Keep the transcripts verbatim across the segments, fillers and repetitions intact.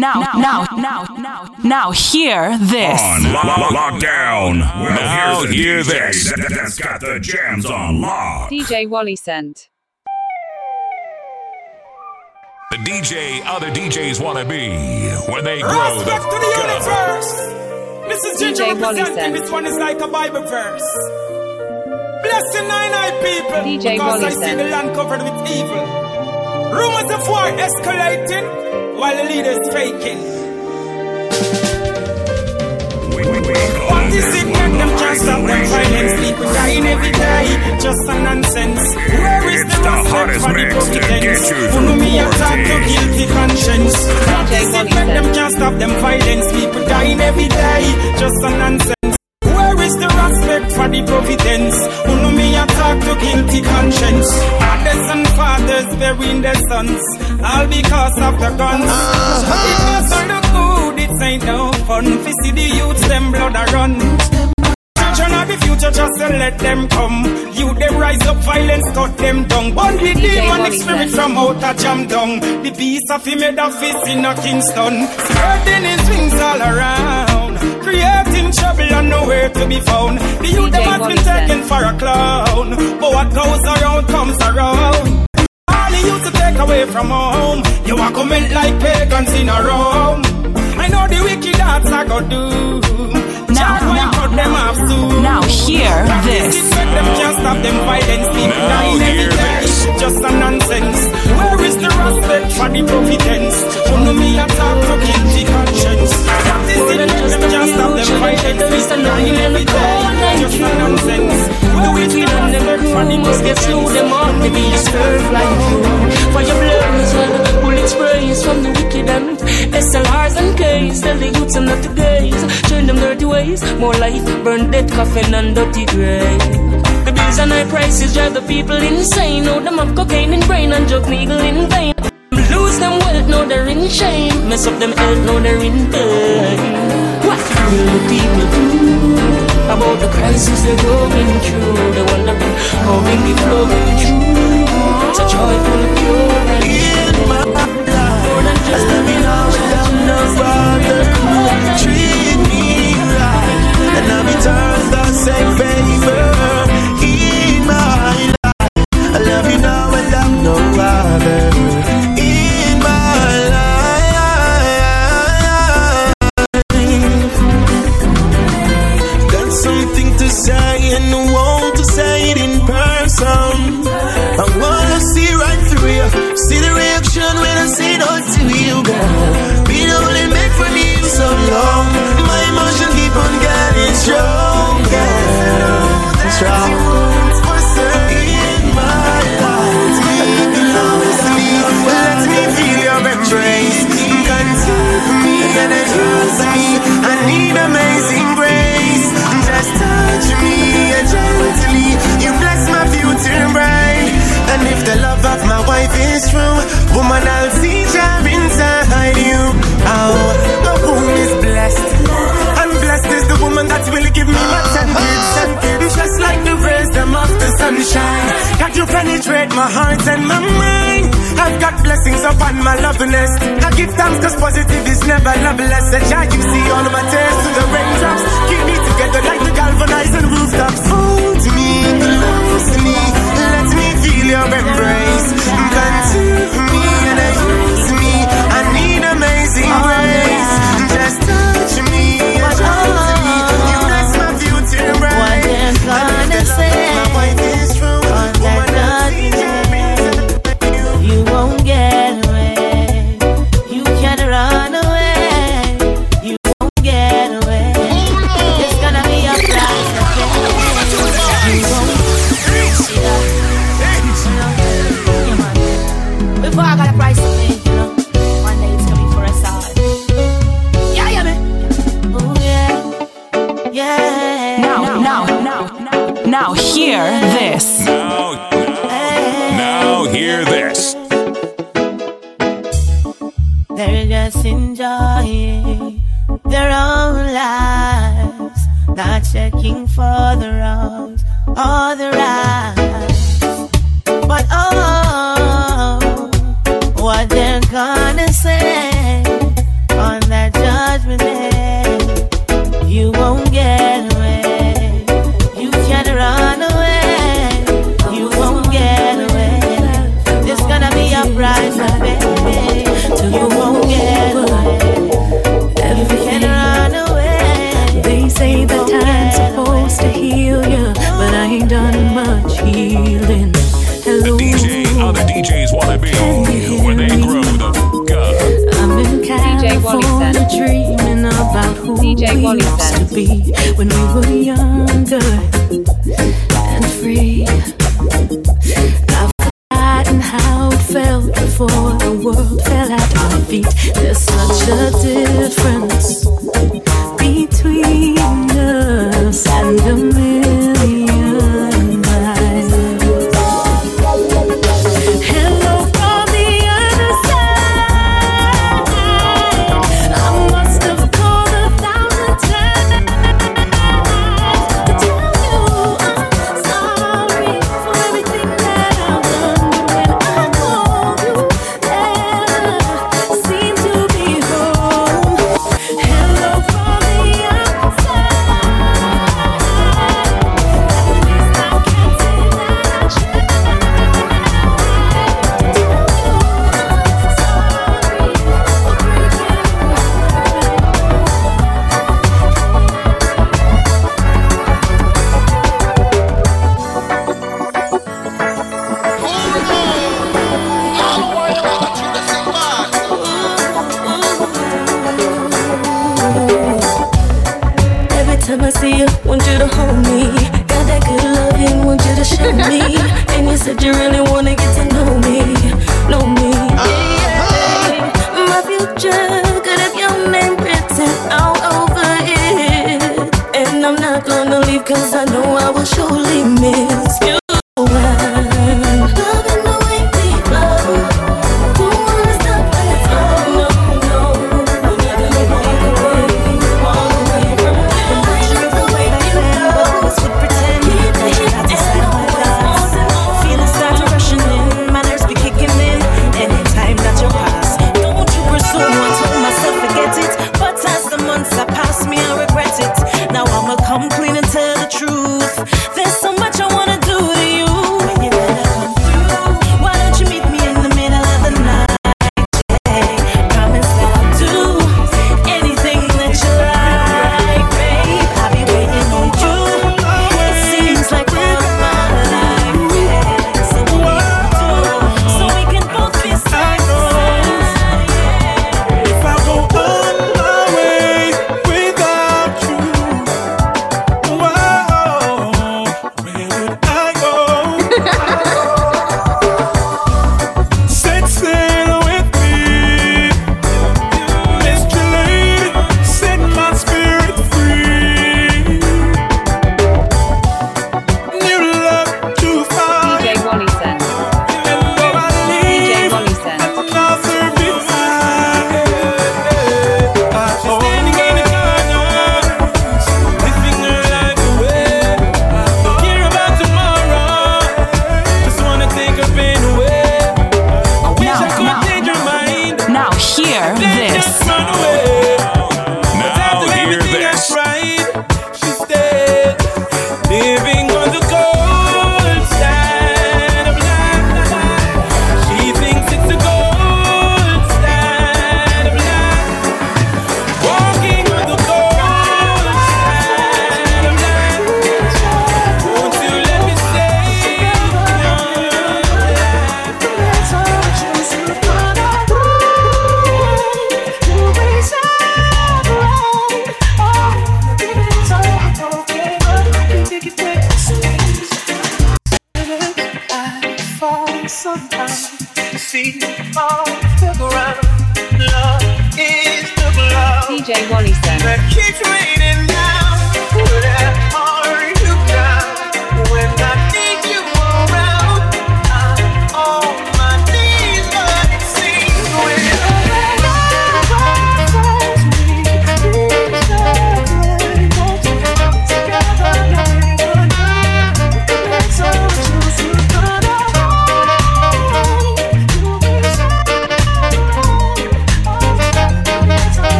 now, now, now, now, now, hear this. On lo- lo- lockdown. Well, now hear this. That, that's got the jams on lock. D J Wally Scent. The D J other D Js want to be when they grow the Respect to the universe. This is D J Ginger representing. This one is like a Bible verse. Blessing nine nine people. D J because Wally I see Scent. the land covered with evil. Rumors of war escalating while the leaders faking. What is it that them can't stop them violence? People dying every day, just a nonsense. Where is It's the the respect hottest for the mix to providence? get you Who know me through attack to four guilty conscience? What is it that them can't stop them violence? People dying every day, just a nonsense. Where is the respect for the providence? Who know me attack to guilty conscience? Mothers and fathers burying their sons, all because of the guns. Because of the good, it ain't no fun. We see the youths, them blood a run. Children of the future, just to let them come. You they rise up, violence cut them down. Burn the demonic spirit from out a jam down. The peace of him made of fist in a Kingston. Spreading his wings all around, creating trouble and nowhere to be found. The youth them has been taken for a clown, but what goes around comes around. All the youth to take away from home, you walk a melt like pagans in a room. I know the wicked hearts I go do. Now, now, them off soon. now, hear this. Them can't stop them violence. People Now dying every hear day. this. Just a nonsense. Where is the respect for the providence? Who know me attack to guilty conscience? That is it. Them can't stop them violence. People dying every day. Just a nonsense. Where is the respect for the providence? Slew them up, they be a serve like you. For your blood as well, bullet sprays from the wicked and S L Rs and Ks. Tell the youths I'm not to gaze. Turn them dirty ways, more life, burn dead coffin and dirty grave. The bills and high prices drive the people insane. Now them have cocaine in brain and drug needle in vein. Lose them wealth, now they're in shame. Mess up them health, now they're in pain. What will the people do about the crisis they're going through? They wondering how bring it flowing through. It's a joyful cure and in my life, more than just a village. No other could treat me right, and I return the same favor in my life. I love you now and love no other in my life. Got something to say and I want to say it in person. I wanna see right through you, see the reaction when I say no to you, girl. Been holding back from you so long, my emotion keep on getting stronger, strong. In my life, close me, let me feel your embrace. Contain me and trust me, I need amazing grace. Just touch me and gently, you bless my future bright. And if the love of my wife is true, woman, I'll see her inside you. Oh, the womb is blessed, and blessed is the woman that will give me my ten kids. Just like the rays, them of the sunshine, God, you penetrate my heart and my mind. I've got blessings upon my loveliness. I give thanks cause positive is never loveless. And yeah, you see all of my tears to the raindrops. Keep me together like the galvanized rooftops. Hold me, close me, let me feel your embrace. Contain me and use me, I need amazing grace. Just touch me and trust me, you bless my future bright. And if the love of my wife is true, woman, I'll see you. You won't get away, you can run away, you won't get away. It's gonna be a price to pay. You won't see that. Before I got a price to pay, you know, one day it's coming for us all. Yeah, yeah, man. Oh yeah, yeah. Now, now, now, now, now, hear this. Now, now hear this. They're just enjoying their own lives, not checking for the wrongs or the rights. But oh, what they're gonna say dreaming about who D J we Wally used says. to be when we were younger and free. I've forgotten how it felt before the world fell at our feet. There's such a difference between us and a million miles. Hello from the other side. I must have called a thousand times to tell you I'm sorry for everything that I've done. When I called you, never seemed to be home. Hello from the outside. Every time I see you, want you to hold me. Got that good loving, want you to show me. And you said you really wanna get to know me, know me. Yeah. My future could have your name written all over it. And I'm not gonna leave, cause I know I will surely miss you. I'm loving the way we flow. Don't wanna stop when it's all. No, no, we're not gonna walk away, walk away from you. I love the way you go. Would pretend that you're not to sign my lies. Feelings start to rushing in, my nerves be kicking in. Anytime that you pass, don't you presume. I told myself forget it, but as the months have passed me, I regret it. Now I'ma come clean and tell the truth. There's so much I wanna do to you. When you better come through, why don't you meet me in the middle of the night? Yeah, promise that I'll do anything that you like, babe. I'll be waiting on you. It seems like we're on my life, yeah. So what we do, so we can both be side by side, yeah. If I go on my way without you, whoa, where would I go? Set sail with me, Mister Lady, set my spirit free. New love to find, D J Wally says. and though I D J leave Wally says. another behind, I'm standing in the corner, living her life away. Don't care about tomorrow, just wanna take her pain away. I wish Now, I could now. change her mind, Now hear then this. just run away. But Now after hear everything I this. tried, she stayed, living on the cold side of life. She thinks it's the gold side of life, walking on the cold side of life. Won't you let me stay in your Sometimes see all the ground. Love is the glove D J Wally says. that keeps raining down. Where are you now? When I need you around, I'm on my knees, but it seems we're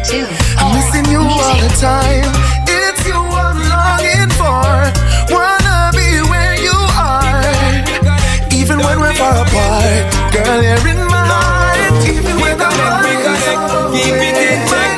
two. I'm missing you all the time. It's you I'm longing for. Wanna be where you are. Even when we're far apart, girl, you're in my heart. Even when I'm far apart, keep it in check,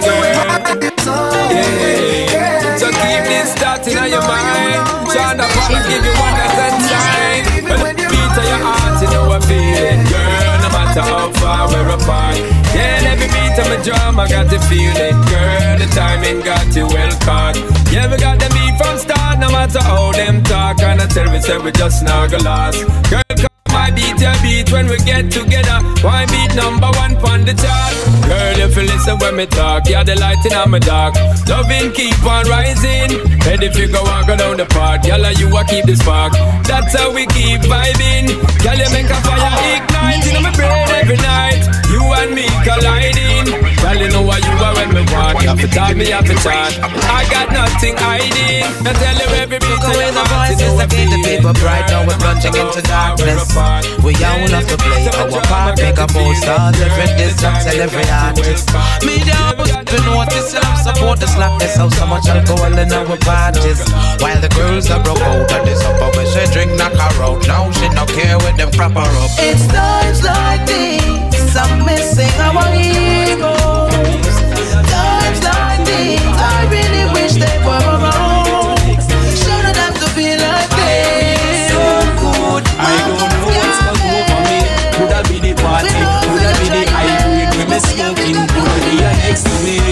girl. So keep this thought in your mind. Trying to follow, give you one at a time. When you beat of your heart, you know I'm feeling, girl. No matter how far we're apart. Yeah, every beat of my drum, I got the feeling, girl. The timing got you well caught. Yeah, we got the beat from start. No matter how them talk, and I tell me say we just not gonna last. Girl, I beat your beat when we get together. Why beat number one on the chart? Girl, if you listen when me talk, you're the light in my dark. Loving keep on rising. Ready if you go and go down the path. Girl, you a keep the spark. That's how we keep vibing. Girl, you make a fire ignite in my brain every night. You and me colliding. Girl, you know what you are when me want. You have to talk, me have to chat. I got nothing hiding. I tell you every beat of your heart. You know I feel it. People bright now we're plunging into darkness. We all have to play our part, make a bold stars every distance and every artist. Me down, to notice and support the slackness of so much alcohol in our parties. While the girls are broke out of this up, but she drink knock her out. Now she no care with them crap her up. It's times like these I'm missing our heroes. Times like these I really wish they were around. Shouldn't have to be like this. So good. I don't know what's come over me. Could have been the party, could have been the high grade when me smoking, could have been next to me.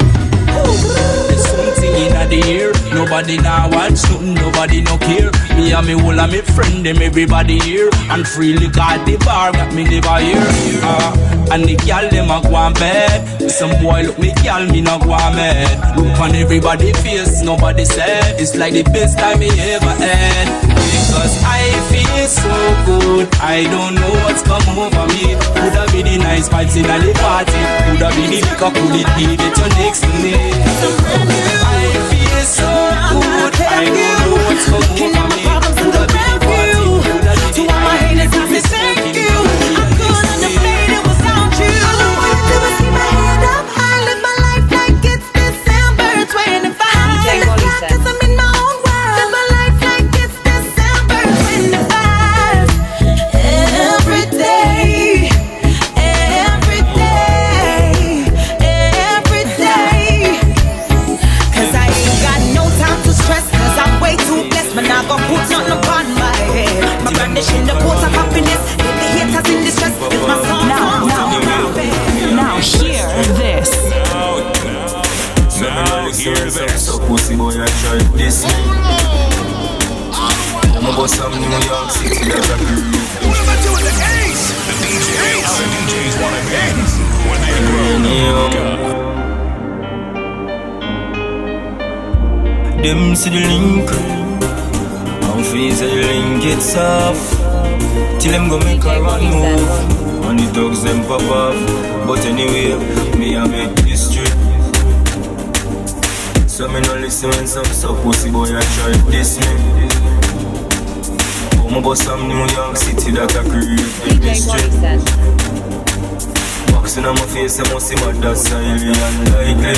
There's something in the air. Nobody now watch nothing, nobody no care. Me and me whole and me friend them everybody here. And freely got the bar got me never here. uh, And the girl them a go on bed. Some boy look me girl me not go on bed. Look on everybody face, nobody said it's like the best time me ever had. Because I feel so good, I don't know what's come over me. Could have been the nice vibes in the party. Could have been the liquor, could it be that you're next to me. I feel so good, I don't know what's come over me. Could have been the party, could have been the my haters, I say thank you. I couldn't have made it without you. All I want to do is keep my head up high, live my life like it's December twenty-five. Cause I'm in my own world, live my life like it's December twenty-five. Every day, every day, every day. Cause I ain't got no time to stress, cause I'm way too blessed. But now I put nothing upon my head. My brandish in the port of happiness. If the haters in distress, it's my song. Now, now, now, now, hear this. Now hear this. So pussy boy, I tried this. I'm about some New York City that I grew. What am I doing? The Ace! The D Js! The D Js want to dance when they grow. Them see the link. I'm freeze the link it's off. Till them go make a run move. And the dogs them pop off. But anyway, me I make history. So me no listen when some so pussy boy I try this me. I'm about some New York City that I create history. Boxing on my face I must see my that's highly unlikely.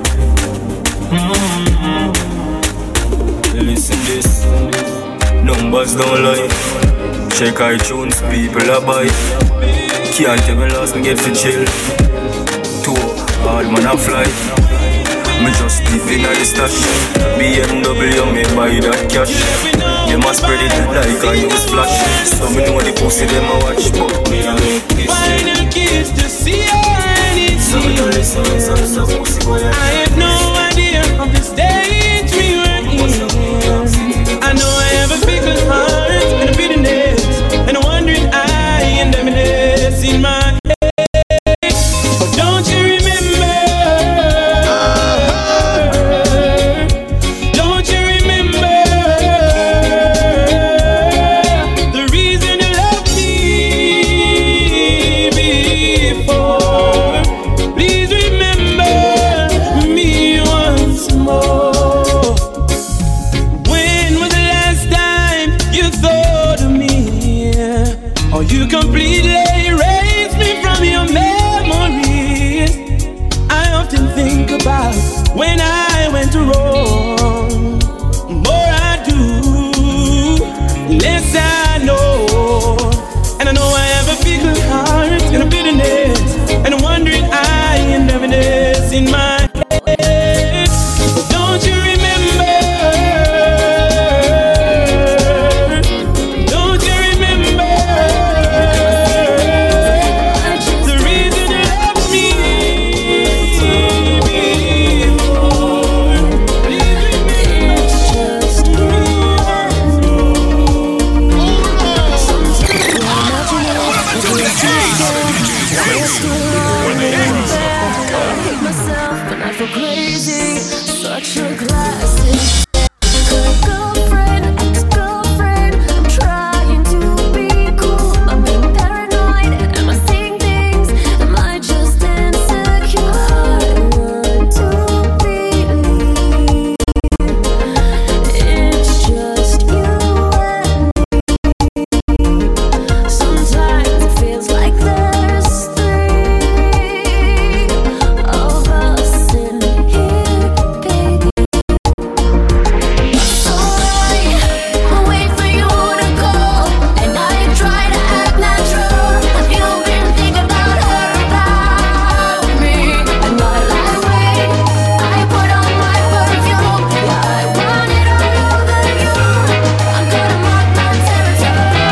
Mm-hmm. Listen this, numbers don't lie. Check iTunes, people are buy. Can't tell me last me get for chill. Two, hard man a fly. Me just dip in the stash. B M W me buy that cash. They must spread it like a news flash. So me know the pussy them a watch. But me a make this final kiss to see her and it's so me don't listen when some some pussy boy I have no idea of the stage we were in. I know I have a fickle heart and a bitterness and a wandering eye and emptiness in my head. Don't you remember? Don't you remember the reason you loved me before? Please remember when I went wrong. More I do, less I know. And I know I have a big heart and a bitterness and a wandering eye and heaviness in my head. Don't you remember? Don't you remember the reason you left me before? Please myself, but I feel crazy. Such a classic. Girlfriend, ex-girlfriend, I'm trying to be cool. I'm being paranoid. Am I seeing things? Am I just insecure? I want to believe it's just you and me. Sometimes it feels like there's three of us in here, baby. So I wait for you to go, and I try to act natural. Have you been thinking about her, about me? And while I wait, I put on my perfume. Yeah, I want it all over you. I'm gonna mark my territory.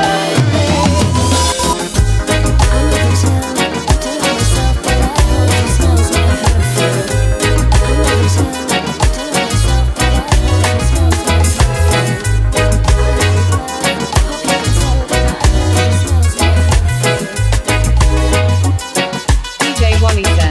I'm never tell, tell myself that I hope she smells my perfume. I'm never tell, tell myself that I hope she smells my perfume. Hope you can tell that I hope she smells my perfume. D J Wallington.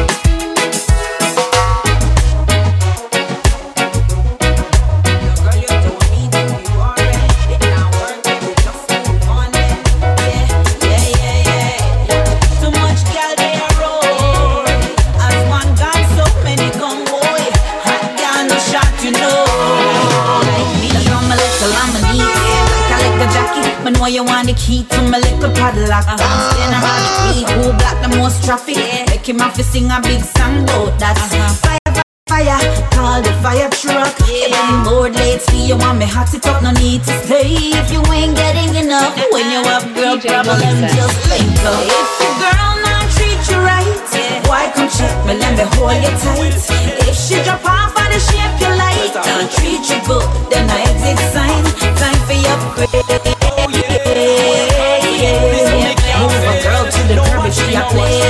Too much gal they a roll. As one got so many gun boy. Hot gal no shot, you know. Like me, drum a little on my knee. Like I like a jacket, but know you want the key to my little padlock. I'm staying around the tree, who block the most traffic. Make him have to sing a big song about that. Fire, fire, call the fire truck. You've been bored lately, you want me hot it up, no need to stay. If you ain't getting enough, when you have girl D J problem, Wallington. just link up. If your girl not treat you right, why come check me, let me hold you tight. If she drop off of the shape you like, don't treat you good, then I exit sign. Time for your break. Move a girl to the curb if she a play.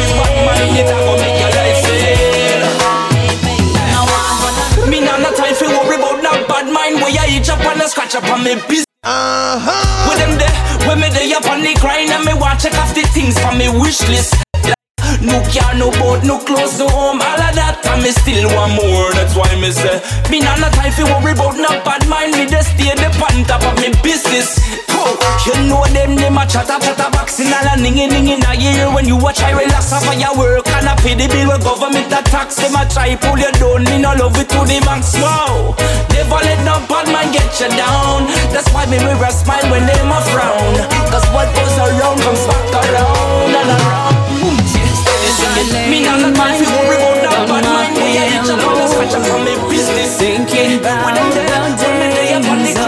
me not no time for worry about no bad mind. Where you each up and a scratch up on me business. Uh-huh. With them there, when me there up on the crying and me watch check off the things from me wish list. No car, no boat, no clothes, no home, all of that, and me still want more. That's why me say, me not no time for worry about no bad mind. Me just stay the pan top of me business. Oh, you know them, them a chatter, chatter boxing all a ningy, ningy in a year. When you a try relax off of your work and a pay the bill with government a tax. Them a try pull you down, me no love it to the max. Wow, never let no bad man get you down. That's why me wear a smile when them a frown. Cause what goes around comes back around and around. Me not no time for worry about that bad mind. Me a each up on the scratch up on me business. Thinking about the days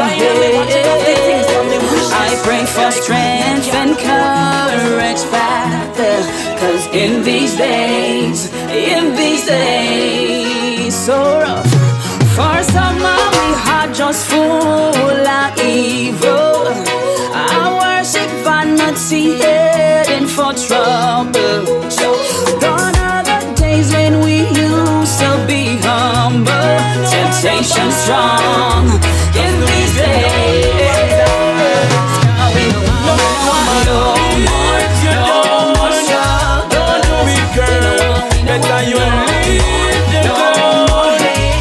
ahead, I pray for strength and courage, Father. Cause in these days, in these days, so rough. For some of we heart just full of evil. I worship vanity, heading for trouble. Gone are the days when we used to be humble. Temptation strong in these days. We no more, no more, no more struggle. Don't do it, girl. Better you leave the door.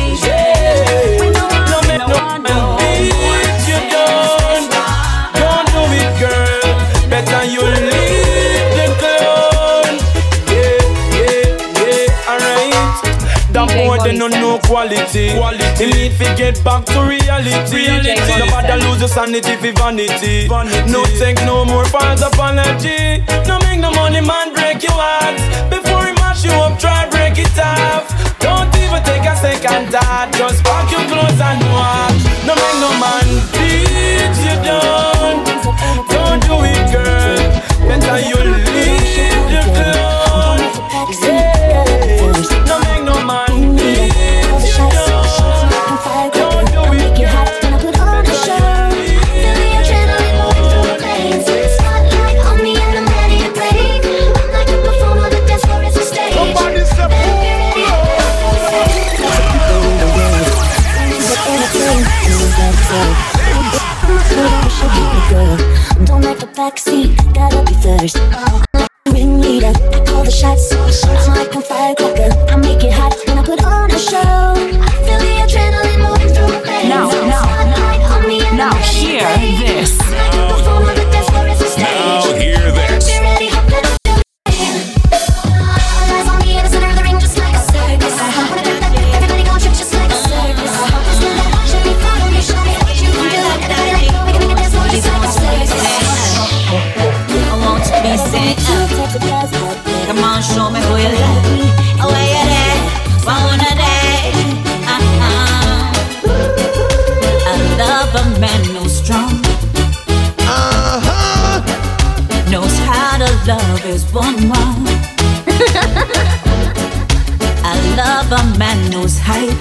No make no man beat you down. Don't do it, girl. Better you leave the door. Yeah, yeah, yeah. Alright. That more than no no quality. Quality. You need to get back to reality. reality. Nobody lose your sanity for vanity. vanity. No take no more false apology. No make no money man break your heart. Before he mash you up, try break it off. Don't even take it hard. Just pack your clothes and walk. No make no man beat you down. Don't do it, girl. Better you leave the clown. Yeah. No make no man beat you down. Don't do it, girl. Don't like the backseat, gotta be first. Ringleader, I call the shots. I'm like a firecracker, I make it hot when I put on a show. I feel the adrenaline moving through my veins. Now, now, now, hear this. Now hear this. Come on, show me who you love me. Oh, where you there? One a day. Uh-huh. I love a man who's strong. Uh-huh. Knows how to love his woman. I love a man who's hype.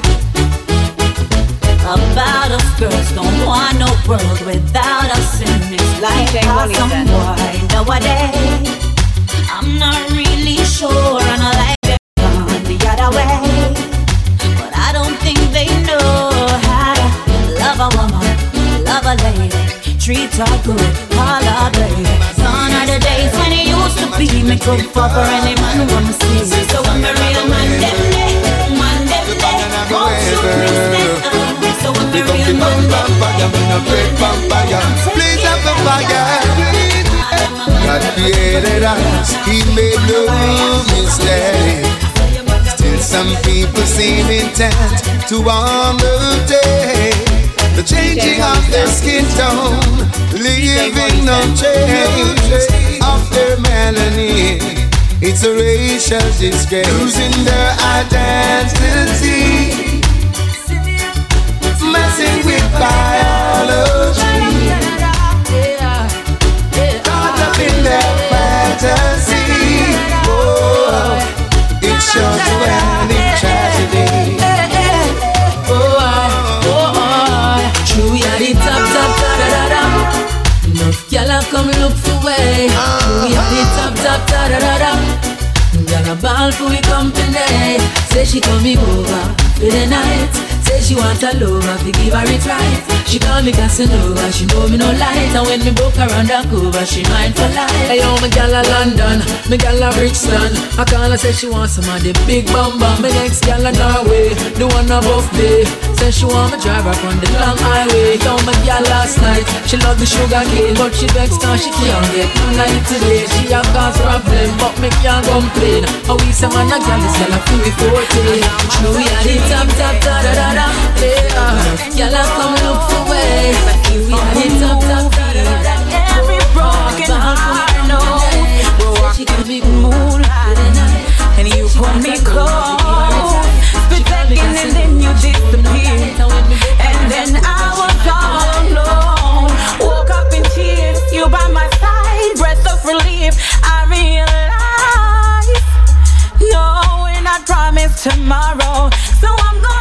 About us girls, don't want no world without us in this life. Some boy nowadays, I'm not really sure, and I like them gone the other way. But I don't think they know how to love a woman, love a lady, treat her good, call her baby. Gone are the days when it used to be me could fuck for any man who wanna see. So when the real man them day, man them day, won't you please stand up? So when the real man them day, please have the fire. God created us, He made no mistake. Still some people seem intent to undertake the changing of their skin tone, leaving no trace of their melanin. It's a racial disgrace, losing their identity, messing with biology. In their fantasy, oh, it shows you any tragedy. Oh, oh, oh, true, yeah, the top, top, top, da, da, da. Enough y'all come look for way. True, yeah, the top, top, top, da, da, da. Y'all a ball for we company. Say she coming over for the night. Say she want a lover, to give her it right. She call me Casanova, she know me no light. And when me book her undercover, she mine for life. Hey yo, me gal a London, me gal a Brixton. I call her, say she want some of the big bum bum. Me next gal a Norway, the one above me. Say she want me drive her on the long highway. Yo, me gal last night, she love the sugar cane, but she vexed cause she can't get no night today. She a cause problem, but me can't complain. How we some man a gal, this gal a feel me forte. True, we are the top, top, top, da, da, da. Yeah, y'all come look for way. We are the top, top, top, Every broken heart knows she could be moonlight, and you pull me close, protecting, and then you disappear, and then I was all alone. Woke up in tears, you by my side, breath of relief. I realize, knowing I promised tomorrow, so I'm gonna.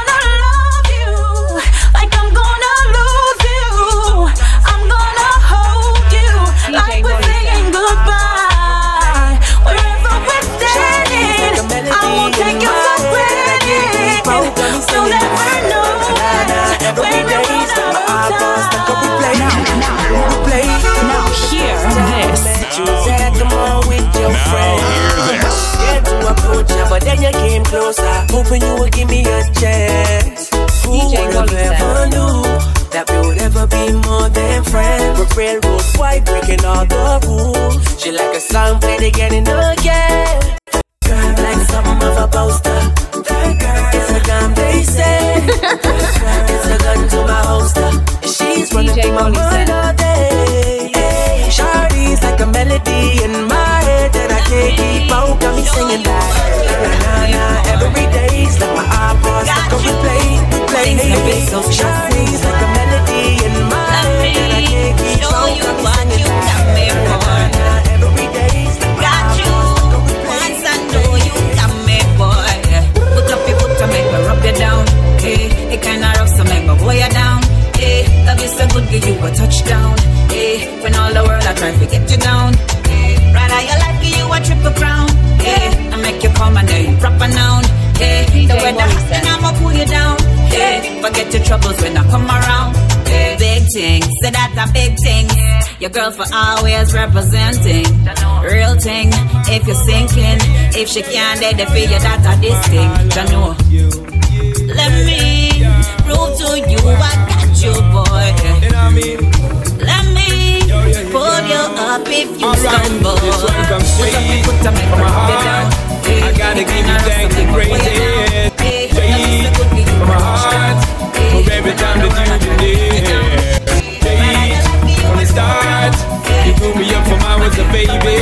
Like we're saying goodbye. Wherever we're standing, I won't take you for granted. You'll never know when we run out of time. Now hear this. Come on with your friend. Scared to approach you, but then you came closer, hoping you would give me a chance. Who would have ever knew that we would ever be more than friends? We're railroad white, breaking all the rules. She like a song played again and again. Girl, like something of a poster. It's a gun, they say. It's a gun to my holster. She's running through my mind all day. Shawty's like a melody in my head that I can't keep out. Got me singing that. Na na na, every day's like my iPod stuck on replay. forget your troubles when I come around. Big thing, say that a big thing. Your girl for always representing. Real thing, if you're sinking. If she can't, they feel you that a this thing. Jano. Let me prove to you I got you, boy. You know what I mean? Let me pull you up if you stumble. This one comes straight from my heart. I gotta give you thanks and praises. Straight from my heart. For every time that you've been there. Straight from the start. You grew me up from I was a baby.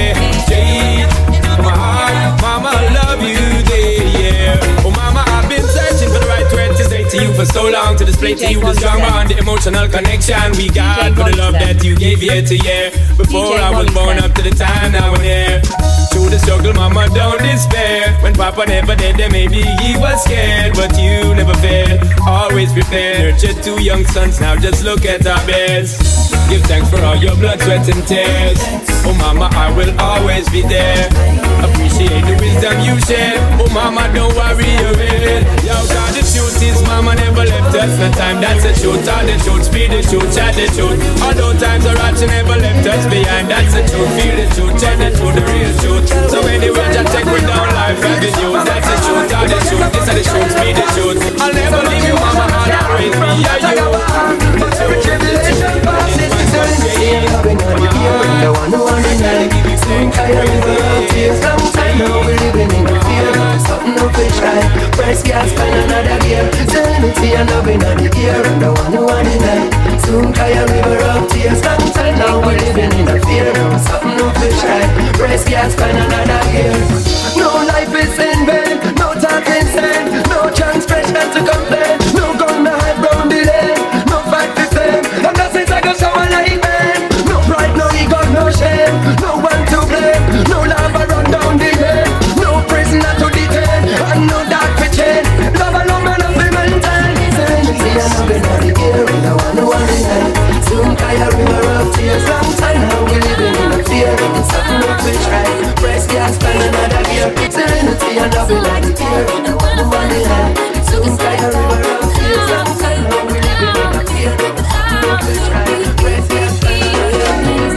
Straight from my heart. Mama, I love you there, yeah. Oh mama, I've been searching for the right word to say to you for so long. To display to you the strong bond, the emotional connection we got. For the love that you gave year to year. Before I was born up to the time now and here. Through the struggle, mama, don't despair. When papa never did, then maybe he was scared. But you never failed, always prepared. Nurtured two young sons, now just look at our beds. Give thanks for all your blood, sweat and tears. Oh mama, I will always be there. Appreciate the wisdom you share. Oh mama, don't worry your head. Yo, God, the truth is mama never left us. No time, that's the truth. All the truth, speed the truth, chat the truth. Although times are hard, she never left us behind. That's the truth, feel the truth, chat the truth, the real truth. So anyway, just take me down life avenues. That's the truth, all the truth, this is the truth, speed the truth. I'll never leave you mama, all that raise me, yeah, you. But every tribulation passes eternity. Loving on the year, the one who won the night. Soon tired of the tears, long time now we're living in the fear. Something no fish right, press gas, find another gear. Serenity and loving on the year, the one who won the night. Soon tired river of tears, long time now we're living in the fear. Something no fish right, press gas, find another gear. No life is in vain, no talk insane, no transgression to complain, no gun to hide round the lane, no fight to fame, and that's it I go shower like man. No pride, no ego, no shame, no one to blame, no lava run down the lane, no prisoner to detain, and no dark to chain. Love alone man of the maintain. Serenity and loving on the air, and the one who won the night. Soon Kaya river of tears, long time now we living in a fear. Something no fish right, press gas, find another gear. Serenity and loving on the air, and the one who won the night. Soon Kaya river of tears, long time now we living in a fear. Something no fish right, press gas, find another gear.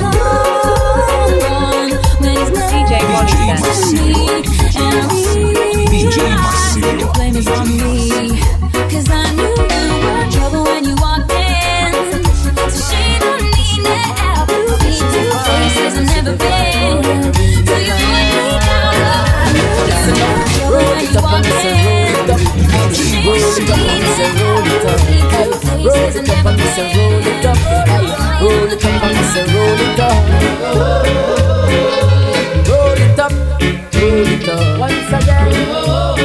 D J Massivo. D J Massivo. Blame is on me, cause I knew you were trouble when you walked in. So she don't need to help you be two faces and never been. So you put me down low. Listen up, roll it up and say roll it up. Roll it up and say roll it up. Roll it up and say roll it up. Roll it up and say roll it up. Roll it up, roll it up. Once again. Roll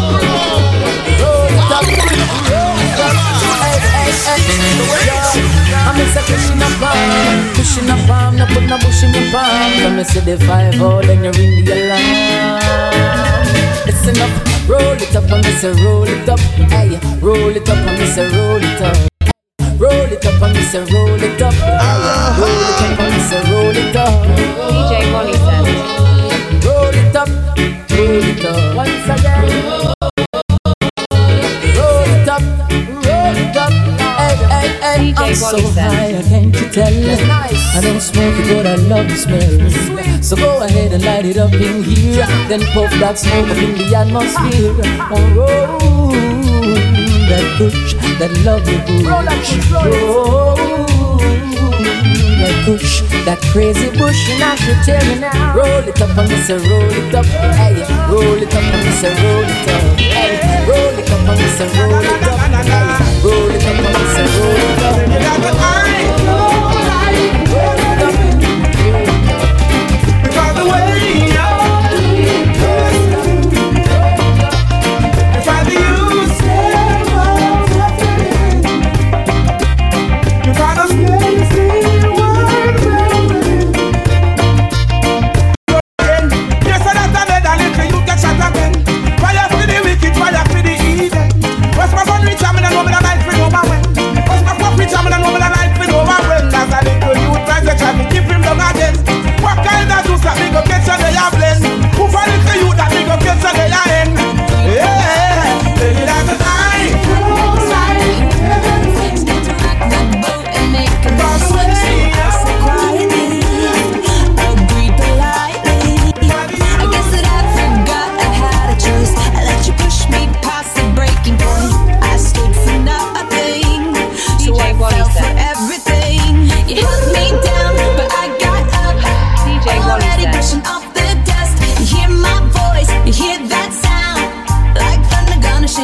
it up, roll it up. Hey, hey, hey. I'm a pushing up palm, pushing up palm, no put no bush in your palm. Come and see the five all and you ring the alarm. Listen up, roll it up and say roll it up. Hey, roll it up and say roll it up. Roll it up and say roll it up. Roll it up and say roll it up. D J Molly said. Roll it up, roll it up. Once again. Roll it up, roll it up. Hey, hey, hey. I'm so high, I can't you tell? I don't smoke it, but I love the smell. So go ahead and light it up in here. Then puff that smoke up in the atmosphere. Oh, roll that bush, that lovely bush. Roll that bush, that crazy bush. And I should tell you now. Roll it up and me say roll it up. Hey, roll it up and me say roll it up. Hey, roll it up and me say roll it up. Hey, roll it up and me say roll it up. Roll it up. Because the way you What's my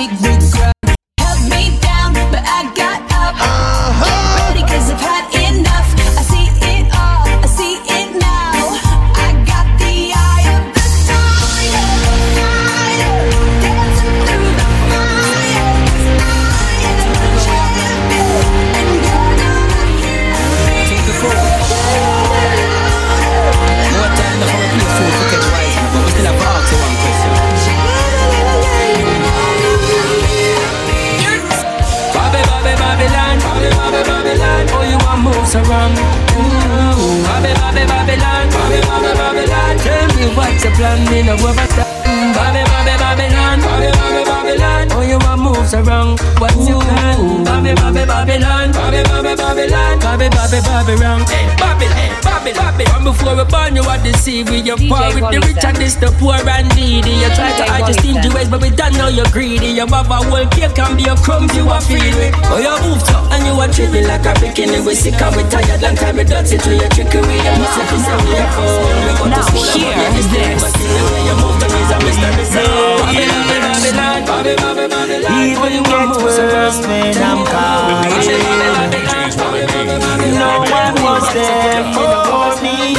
big, big crowd. Held me down, but I got up. Uh-huh. Get ready, cause I've had enough. I see it all, I see it now. I got the eye of the tiger, tiger, dancing through the fire. I am the champion, and you're gonna hear me. More time the whole place food to catch wise, but we still have to ask you one question. Bobby, Bobby, Babylon, Bobby, Bobby, Babylon. Oh, you want moves around? Ooh, Bobby, Bobby, Babylon, Bobby, Bobby, Babylon. Tell me what's your plan, me no overstep. Bobby, Bobby, Babylon, Bobby, Bobby, Babylon. Oh, you want moves around? What's your plan? Bobby, Bobby, Babylon, Bobby, Bobby, Babylon. Bobby, Bobby, Babylon. Hey, Babylon, Babylon. From before we born, you are deceived. We your poor with the rich and this the poor and needy. You try to hide your stingy ways, but we don't know you're greedy. Your mother will cake can be a crumbs you are feed with. Oh, you moved up and you are treated like a bikini. We sick and we tired, long time we dirty to your trickery. You must have been some your phone. We go to school and we get this. But the way you move, the reason we start to say, Bobby, Bobby, Babylon, Bobby, Bobby, Babylon. Even get worse when I'm calling. No one was there for me.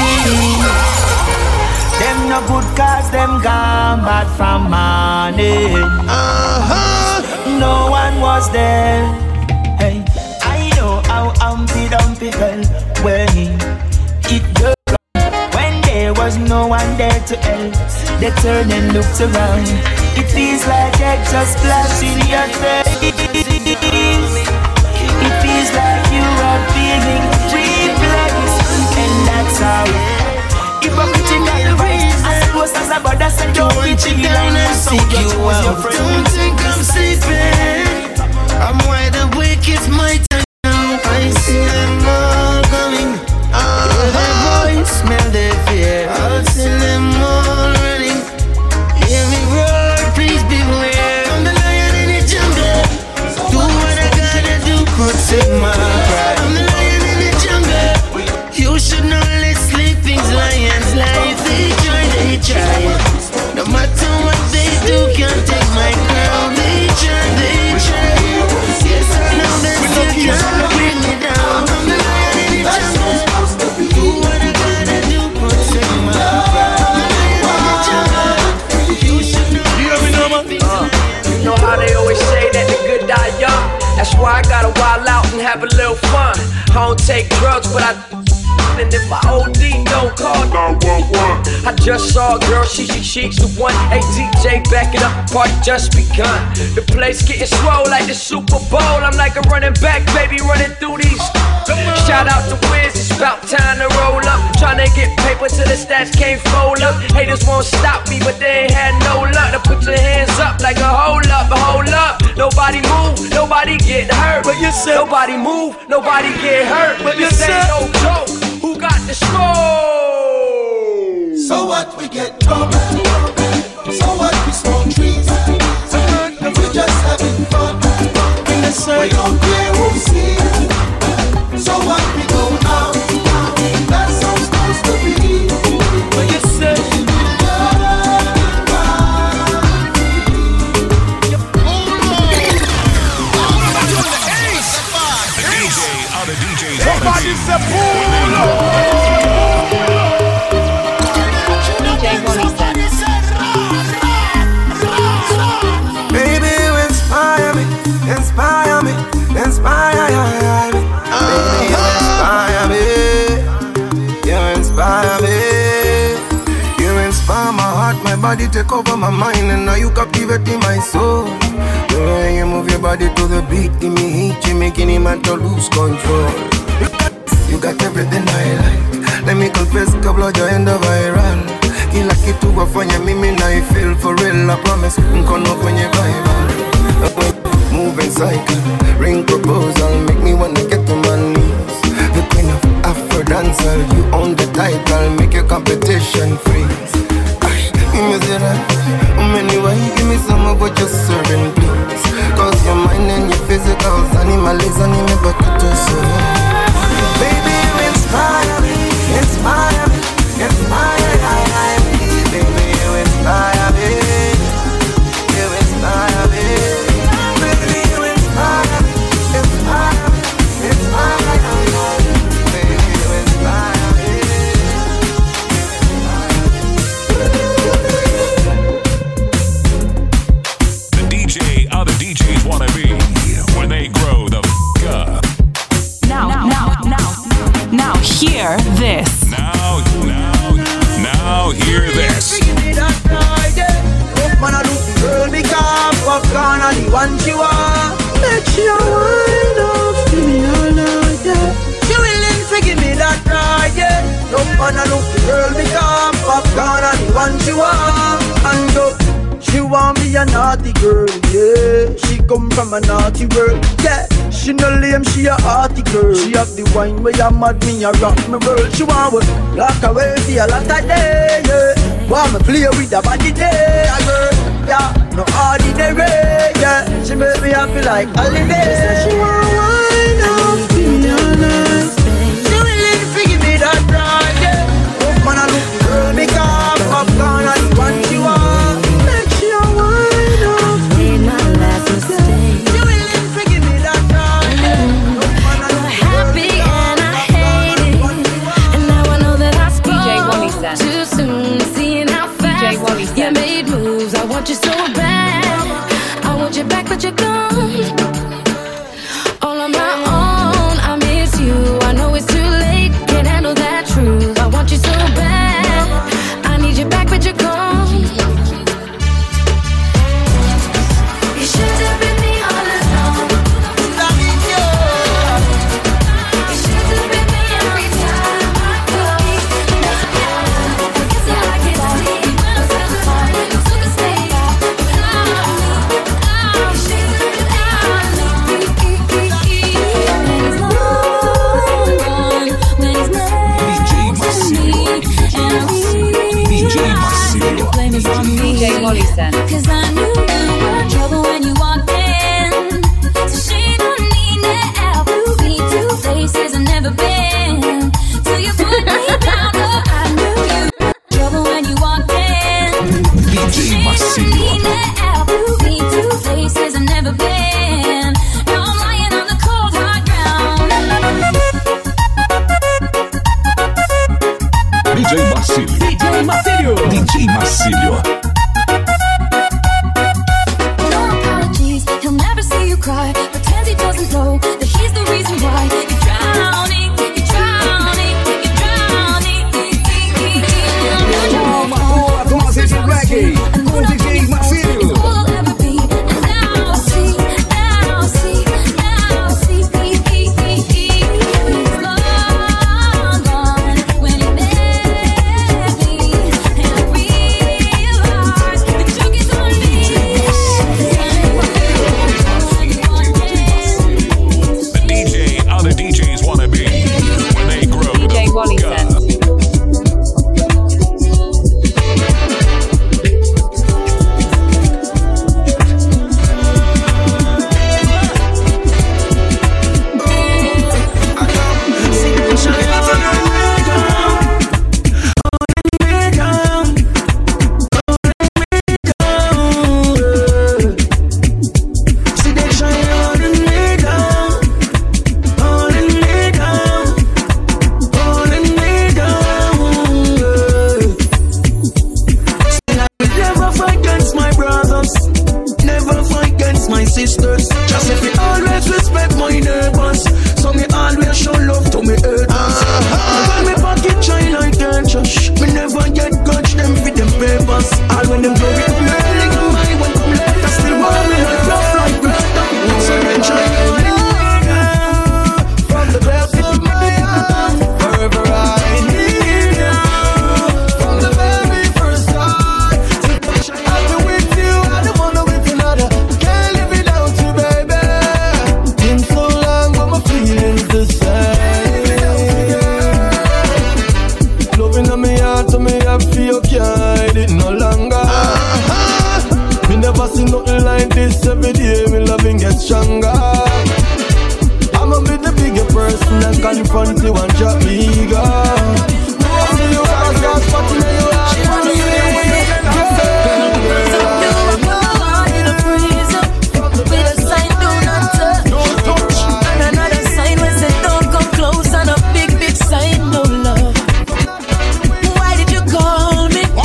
Them no good cause them gone bad from morning. Uh-huh. No one was there. Hey, I know how Humpty Dumpty felt when it goes. When there was no one there to help, they turned and looked around. It feels like they just splashed in your face. It feels like you are feeling replaced, and that's how hypocritical vibes. I suppose as a brother said, don't reach it down and seek you out. Don't think I'm sleeping. I'm wide awake, it's my time now. I see them all coming. Hear their voice, smell their fear. I've seen them all running. Hear me roar, please beware. I'm the lion in the jungle. Do what I gotta do, protect my pride. I'm the lion in the jungle. You should know let sleeping's lions life. They try, they try. No matter what they do, can't take my crown. They try, they try. Yes, I know that they try to bring me down. I'm the lion in the jungle. Do what I gotta do, protect my pride. I'm the lion in the jungle. You should know. You hear me now, man? Uh, you know how they always say that the good die young. That's why I gotta wild out and have a little fun. I don't take drugs, but I. And if I O D, don't call nine one one. I just saw a girl, she, she, she's the one. Hey D J, back it up, party just begun. The place getting swole like the Super Bowl. I'm like a running back, baby, running through these. Shout out to Wiz, it's about time to roll up. Tryna get paper till the stats can't fold up. Haters won't stop me, but they ain't had no luck. To put your hands up like a hold up, a hold up. Nobody move, nobody get hurt. But you said nobody move, nobody get hurt. But you say no joke. Who got the smoke? So what, we get drunk. So what, we smoke trees. We just having fun. We don't care who sees. So what, we go out. That's how it's supposed to be. What you say? Everybody say pull up. Baby, you inspire me, inspire me, inspire me. Baby, you inspire me, you inspire me. You inspire my heart, my body take over my mind, and now you captivating my soul. The way you move your body to the beat, give me heat, you making him man to lose control. You got everything I like. Let me confess, kabla jaenda viral. Kila kitu wafanya mimi na I feel for real. I promise, mkono kwenye Bible. Moving cycle, ring proposal, make me wanna get to my knees. The queen of Afro dancer, you own the title, make your competition freeze. Give me the right, anyway, give me some of what you're serving, please. Cause your mind and your physicals, animalism, me but to survive. Baby, you inspire me, inspire me, inspire me. Baby, you inspire me, you inspire me. J's wanna be when they grow the f up. Now, now, now, now, hear this. Now, now, now, hear this. Man, I look girl, me can't fuck on and the one she want. Make sure wind up, give me all night, yeah. She willing to give me that ride, yeah. No man, I look girl, me can't fuck on and the one she want. And go, she want me a naughty girl, yeah. She come from a naughty world, yeah. She no lame, she a hearty girl. She have the wine where you mad me, a rock me world. She want me lock away for a lot of day, yeah. Want me play with the body day, girl. Yeah, no ordinary, yeah. She make me happy like holiday. She want wine up, give me all night. She willing to give me that ride, yeah. Oh man, I look girl, me come popcorn and the one she want. Make sure wine up, give me my last mistake. She willing to give me that ride, yeah. Oh man, I look happy and I hate it, and now I know that I spoke too soon. Seeing how fast you made moves, I want you so bad. I want you back, but you're gone. All on my own, I miss you. I know it's too late, can't handle that truth. I want you so bad. I need you back, but you're gone. You should have been me all along. You should have been me every time I go. I guess I can sleep when I'm so fine. So to stay out. D J Morrison. Cause I knew you were trouble when you walked in. So she don't need to help you be two places I've never been. So you put me down, oh I knew you were trouble when you walked in. D J Marcilio. Help you be two places I've never been. Now I'm lying on the cold hard ground. D J Marcilio. D J Marcilio. D J Marcilio. He'll never see you cry. Pretends he doesn't know that he's the reason why you're drowning, you're drowning, you're drowning. Oh, my boy, Thomas is reggae. Com D J Marcilio. All I'll ever be. And now see, now see, now see. He's long gone when he met me, and I realized the joke is on me. The D J other D Js wanna be when they grow D J the Wallington. up.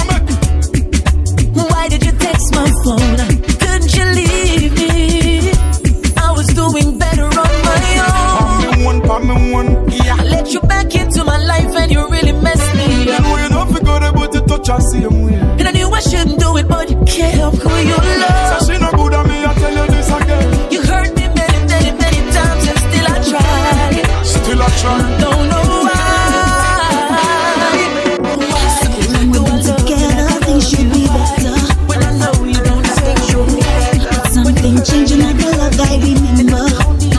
Why did you text my phone? Couldn't you leave me? picture same way. And I knew I shouldn't do it, but you can't help who you love. So she no good at me, I tell you this again. You hurt me many, many, many times, and still I try. Still I try. Don't know why. So when we're together, things should be better. When I know you don't think you'll be better. Something changing like the love I remember.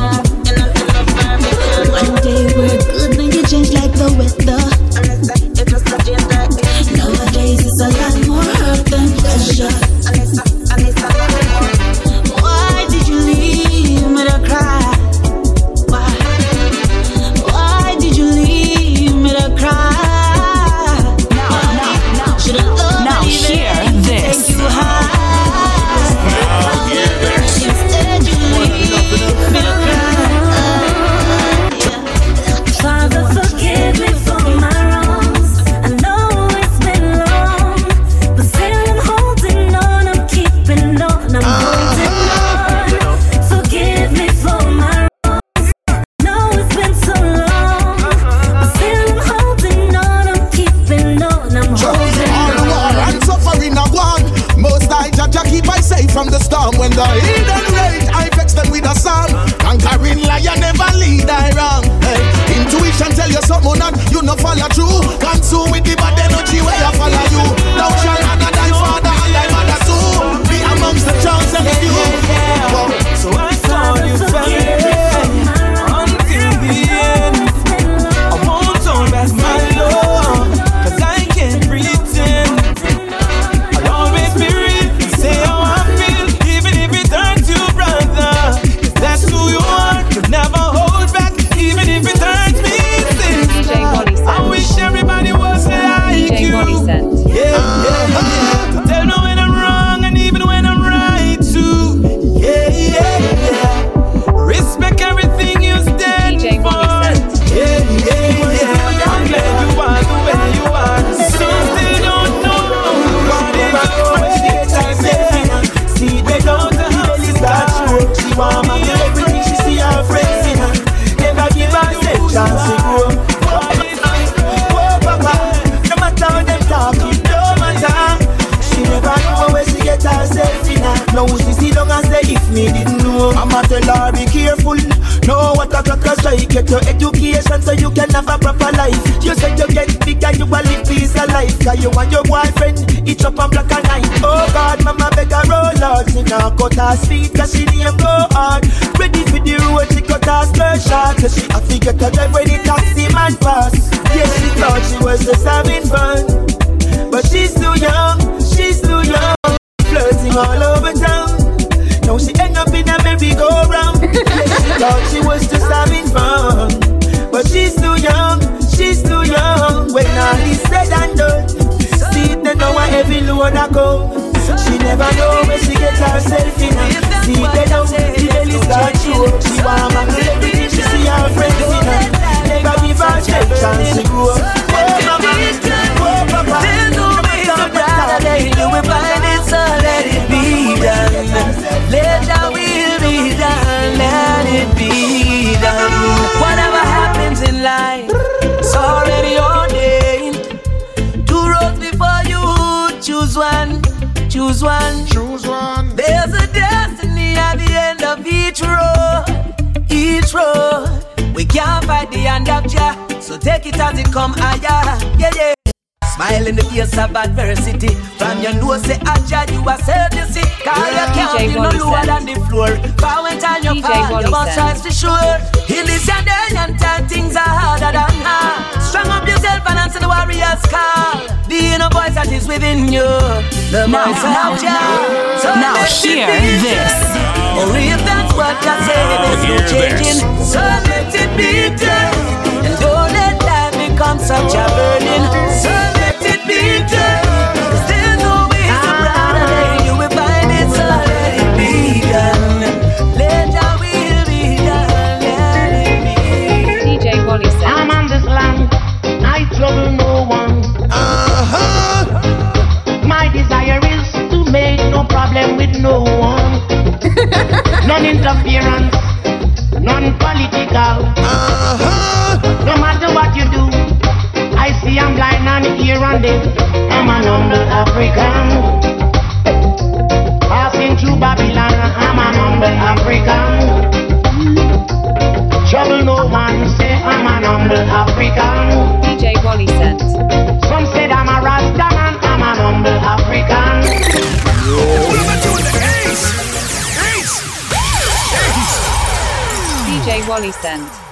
One day we're good, then you change like the weather. Nowadays it's a lot more hurt than pleasure. Why did you leave me to cry? Why? Why did you leave me to cry? Now, now, now, now hear this. Take you high. Instead you leave me to cry. Father, forgive me for my wrongs. I know it's been long, but still I'm holding on. I'm keeping on. I'm holding on. Forgive me for my wrongs. I know it's been so long, but still I'm holding on. I'm keeping on. I'm holding on. And suffering a one. Most I judge I keep I safe from the storm. When the heat and rage, I vex them with a song. Conquering lion never lead I wrong. Hey, intuition tell you something and you no follow through. Consume with the bad energy where I follow you. Thou shalt honor thy father and thy mother too. Be amongst the chosen few. Whoa. So I saw you fell until the end. I won't turn back my love, cause I can't pretend. I'll always be real and say how I feel, even if it hurts you, brother. Cause that's who you are, could never hold back, even if it hurts me. I wish everybody was like you. Yeah, yeah, yeah. To tell me when I'm wrong and even when I'm right too. Yeah, yeah, yeah. Respect everything you stand for. Yeah, yeah, yeah. I'm glad you are the way you are. Some still don't know what it is. See, they don't know how to start. She want my everything. She see her friends in her. Never give her a chance to grow. Oh, Papa, no matter how them talking, no matter. She never know where she get herself in her. Now she sit down and say, if me didn't know, I'ma tell her be careful. Know what a cracker strike. Get your education so you can have a proper life. You said you get big and you will live peace of life. Cause you and your boyfriend, each up on black and white. Oh God, mama beg her roll out. She now cut her speed cause she name go hard. Ready for the road, she cut her skirt short. Cause she have to get her drive when the taxi man pass. Yes, she thought she was just having fun, but she's too young, she's too young. Flirting all over town. Now she end up in a merry-go-round. Yes, she thought she was just having fun, but she's too young, she's too young. When all is said and done, see they know what every load I go. She never know where she gets herself in. See they know the belly start show. She want my everything she see her friends in her. Never give her a chance to grow up. Oh mama, oh papa, there's no way to brighter day. You will find it, so let it be done. Let your will be done. Let it be done. Whatever happens in life, it's already ordained. Two roads before you, choose one. Choose one. Choose one. There's a destiny at the end of each road. Each road. We can't fight the hand of Jah, so take it as it come higher. Yeah, yeah. Smile in the face of adversity. From your nose say Jah, you are said you see. Cause you can't be no lower than the floor. Power when time you fall, you must rise for sure. Heal this your day and time things are harder than hard. Strong up yourself and answer the warrior's call. The inner voice that is within you, the Now, voice now, of Jah. So now let hear it be this. done. Or if that's what Jah say, there's no changing. So let it be done. And don't let life become such a burden. So let it be done. 'Cause there's no way to brighter day. You will find it, so let it be done. Let your will be done. Let it be. D J Wally said, I'm on this land, I trouble no one. Uh-huh. My desire is to make no problem with no one. Non-interference, non-political. Uh-huh. No matter what you do, I see I'm blind and here and there. I'm an humble African. Passing through Babylon, I'm an humble African. Trouble no one, say I'm an humble African. D J Wally Scent. Some said I'm a Rasta man, I'm an humble African. D J Wally Scent.